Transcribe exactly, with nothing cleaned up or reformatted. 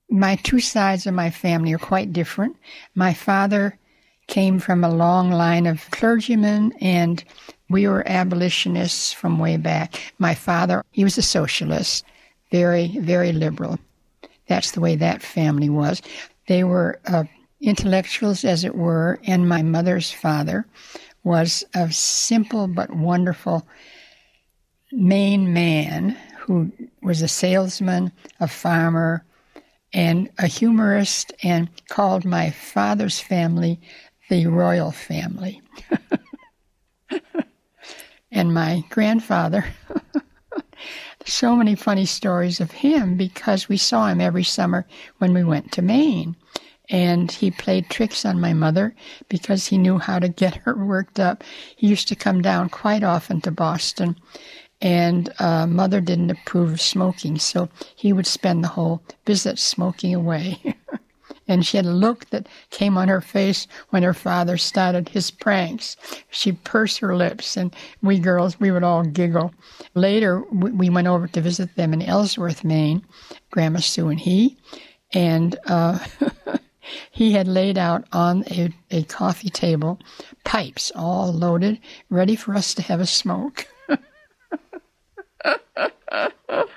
My two sides of my family are quite different. My father came from a long line of clergymen, and we were abolitionists from way back. My father, he was a socialist, very, very liberal. That's the way that family was. They were uh, intellectuals, as it were, and my mother's father was a simple but wonderful Maine man who was a salesman, a farmer, and a humorist, and called my father's family the royal family. And my grandfather, so many funny stories of him because we saw him every summer when we went to Maine. And he played tricks on my mother because he knew how to get her worked up. He used to come down quite often to Boston, and uh, Mother didn't approve of smoking, so he would spend the whole visit smoking away. And she had a look that came on her face when her father started his pranks. She'd purse her lips, and we girls, we would all giggle. Later, we went over to visit them in Ellsworth, Maine, Grandma Sue and he, and uh, he had laid out on a, a coffee table pipes all loaded, ready for us to have a smoke.